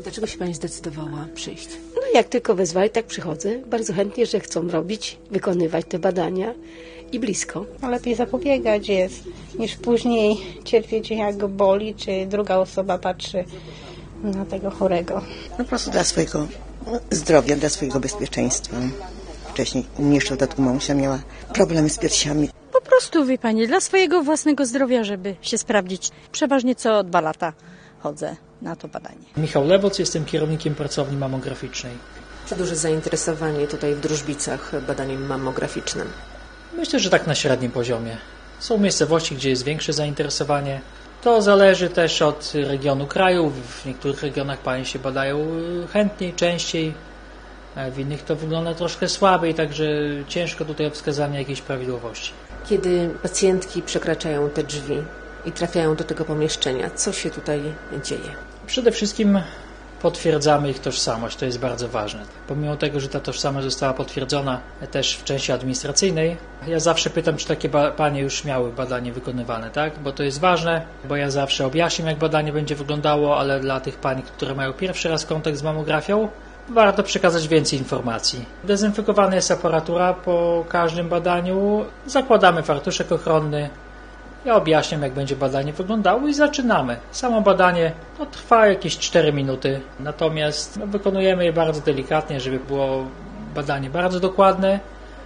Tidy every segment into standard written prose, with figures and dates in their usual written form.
Dlaczego się Pani zdecydowała przyjść? No jak tylko wezwali, tak przychodzę. Bardzo chętnie, że chcą robić, wykonywać te badania i blisko. No lepiej zapobiegać jest, niż później cierpieć, jak go boli, czy druga osoba patrzy na tego chorego. No po prostu dla swojego zdrowia, dla swojego bezpieczeństwa. Wcześniej u mnie jeszcze w dodatku mamusia miała problemy z piersiami. Po prostu, wie Pani, dla swojego własnego zdrowia, żeby się sprawdzić. Przeważnie co 2 lata chodzę na to badanie. Michał Lewoc, jestem kierownikiem pracowni mammograficznej. Czy duże zainteresowanie tutaj w Drużbicach badaniem mammograficznym? Myślę, że tak na średnim poziomie. Są miejscowości, gdzie jest większe zainteresowanie. To zależy też od regionu kraju. W niektórych regionach panie się badają chętniej, częściej. W innych to wygląda troszkę słabiej, także ciężko tutaj o wskazanie jakiejś prawidłowości. Kiedy pacjentki przekraczają te drzwi i trafiają do tego pomieszczenia, co się tutaj dzieje? Przede wszystkim potwierdzamy ich tożsamość, to jest bardzo ważne. Pomimo tego, że ta tożsamość została potwierdzona też w części administracyjnej, ja zawsze pytam, czy takie panie już miały badanie wykonywane, tak? Bo to jest ważne, bo ja zawsze objaśniam, jak badanie będzie wyglądało, ale dla tych pań, które mają pierwszy raz kontakt z mammografią, warto przekazać więcej informacji. Dezynfekowana jest aparatura po każdym badaniu, zakładamy fartuszek ochronny. Ja objaśniam, jak będzie badanie wyglądało i zaczynamy. Samo badanie trwa jakieś 4 minuty, natomiast wykonujemy je bardzo delikatnie, żeby było badanie bardzo dokładne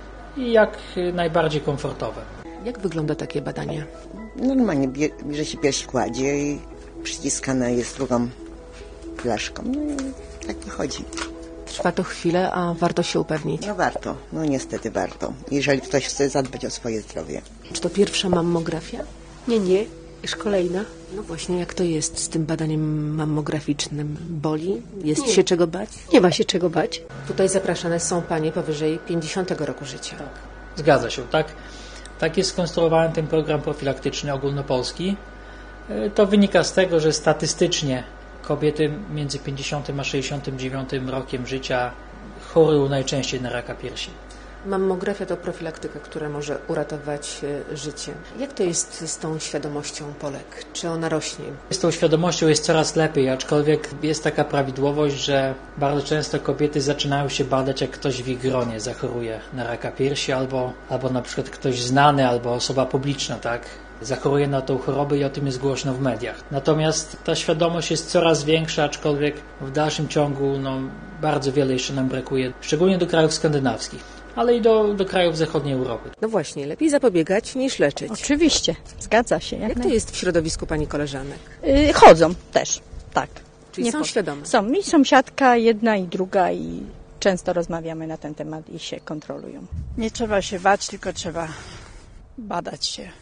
i jak najbardziej komfortowe. Jak wygląda takie badanie? Normalnie bierze się pierś, kładzie i przyciskana jest drugą flaszką. No i tak wychodzi. Trwa to chwilę, a warto się upewnić. No warto, no niestety warto, jeżeli ktoś chce zadbać o swoje zdrowie. Czy to pierwsza mammografia? Nie, już kolejna. No właśnie, jak to jest z tym badaniem mammograficznym? Boli? Jest się czego bać? Nie ma się czego bać. Tutaj zapraszane są panie powyżej 50 roku życia. Zgadza się, tak? Tak jest skonstruowany ten program profilaktyczny ogólnopolski. To wynika z tego, że statystycznie kobiety między 50 a 69 rokiem życia chorują najczęściej na raka piersi. Mammografia to profilaktyka, która może uratować życie. Jak to jest z tą świadomością Polek? Czy ona rośnie? Z tą świadomością jest coraz lepiej, aczkolwiek jest taka prawidłowość, że bardzo często kobiety zaczynają się badać, jak ktoś w ich gronie zachoruje na raka piersi, albo na przykład ktoś znany, albo osoba publiczna, tak? Zachoruje na tą chorobę i o tym jest głośno w mediach. Natomiast ta świadomość jest coraz większa, aczkolwiek w dalszym ciągu bardzo wiele jeszcze nam brakuje, szczególnie do krajów skandynawskich, ale i do krajów zachodniej Europy. No właśnie, lepiej zapobiegać niż leczyć. Oczywiście, zgadza się. Jak to jest w środowisku pani koleżanek? Chodzą też, tak. Czyli są świadome? Są. Mi sąsiadka, jedna i druga i często rozmawiamy na ten temat i się kontrolują. Nie trzeba się bać, tylko trzeba badać się.